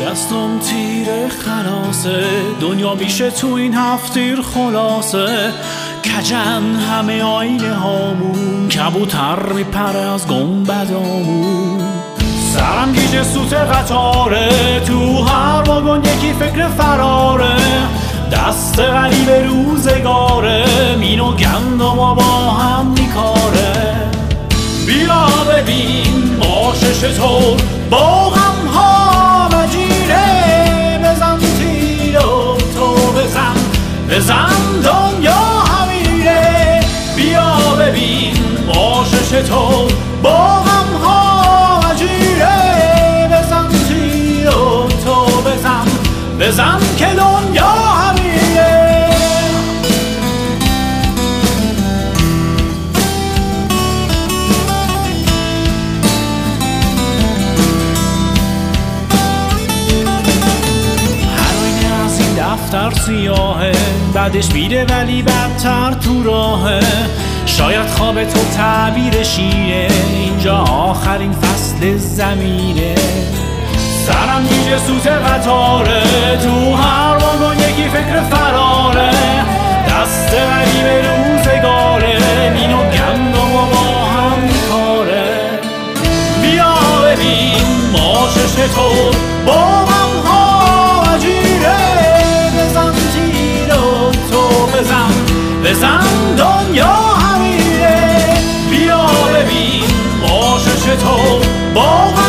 دستم تیر خلاصه، دنیا میشه تو این هفتیر خلاصه. کجن همه آینه هامون، کبوتر میپره از گنبدامون. سرم گیج سوت قطاره، تو هر واگن یکی فکر فراره. دست غریب روزگاره، مین و گندم و با هم میکاره. بیا ببین باشه چطور با غم ها مجیره. بزن تیر و تو بزن، بزن دنیا همیره. بیا ببین باشه چطور با غم ها مجیره. بزن تیر و تو بزن، بزن که دنیا همیره. دفتر سیاهه، بعدش میره ولی بدتر تو راهه. شاید خواب تو تعبیر شیره، اینجا آخرین فصل زمینه. سرم گیج سوت قطاره، تو هر واگن یکی فکر فراره. دست غریب روزگاره، مین و گندم و با هم میکاره. بیا ببین باشه چطور با غم ها مجیره. بزن دنیا همیره. بیا ببین باشه چطور با